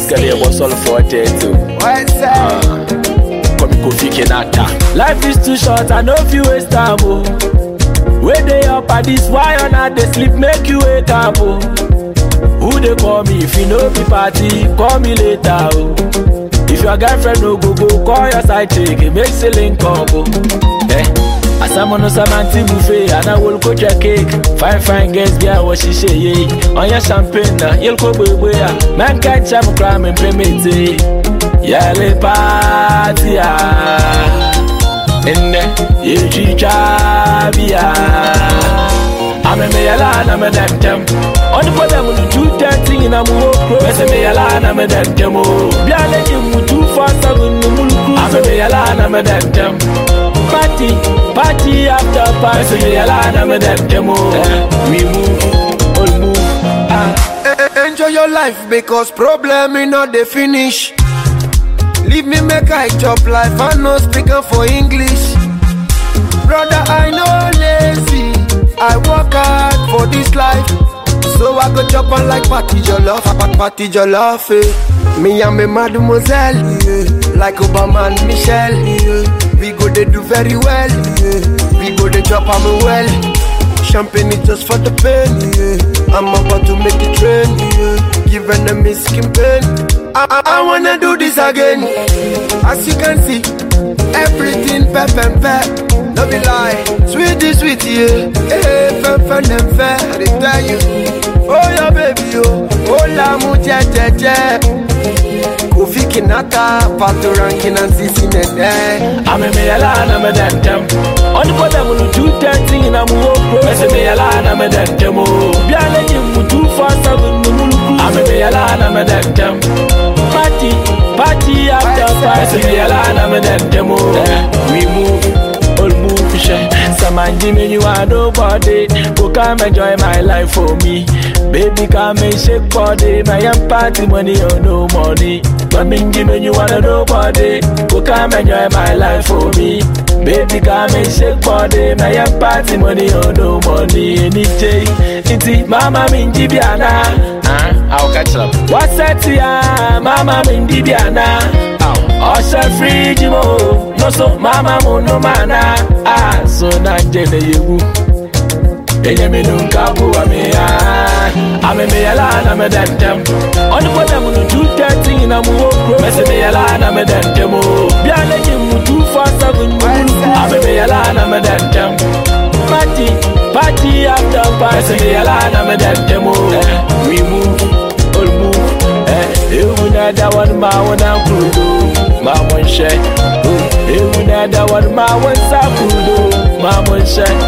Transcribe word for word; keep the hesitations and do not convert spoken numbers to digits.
Skadi was all for tattoo. Come Kofi Kenata. Life is too short, I know if you waste time. Oh. Where they up at this, why on not they sleep, make you wake up. Oh. Who they call me if you know be party, call me later. Oh. If your girlfriend no go go, call your side chick, it makes a link combo. Eh? As I'm on a Samanti buffet, and I will coach your cake. Fine, fine girls, yeah, what she say, yeah. On your champagne, you'll go away. Man can't jam crime and payment. Yeah, le party, yeah. In the you chicha, yeah. I'm a mayala, I'm a damn temp. On the bottom of the two thirty in a move, Miss Mayala, I'm a damn demo. Biala, you too fast, I'm a mayala, I'm a damn temp. Party, party after party, I'm a damn demo. We move, all move. Ah. Enjoy your life because problem is not the finish. Leave me make I chop life, I no speaking for English. Brother, I know lazy. I work hard for this life, so I go chop on like party jollof, party jollof. Eh. Me and me mademoiselle, yeah. Like Obama and Michelle. Yeah. We go they do very well, yeah. We go they chop on me well. Champagne is just for the pain, yeah. I'm about to make it train, yeah. Give enemies skin pain. I, I, I wanna do this again. As you can see, everything pep and pep. No be lie, sweetie, sweetie, yeah. Hey, fun, fun, and fair. I tell you, oh yeah, baby, oh, oh la mucha, cha, cha. Kofi Kenata, Pato Rankin and Sisi Nede. I'm a mayala, I'm a damn temp. On the bottom of the two thirty in a move, Miss Mayala, I'm a damn demo. Biala, you too fast, I'm a mayala, I'm a damn temp. Party, party after party, mayala, I'm a damn demo. We move. Someone give me you are nobody. Go come enjoy my life for me. Baby come and shake body. My young party money or no money. But me give me you are nobody. Go come enjoy my life for me. Baby come and shake body. My young party money or no money. Any day, it's mama minji biana. Ah, I'll catch up. What's that ya? Mama minji biana. Osha free jimo, no so mama mo no mana. Ah, so na jene yegu. Enye me nunca buwa me ah. Ame me yala na me dentem. On the bottom of the two thirty in a move, Mese me yala na me dentemo. Biale jimu two four seven. Ame me yala na me dentem. Party, party after party. Mese me yala na me dentemo. We move, all move. Eh, you that one ma wana kudo. Mama share, you know that one ma wants a kudo. Mama share,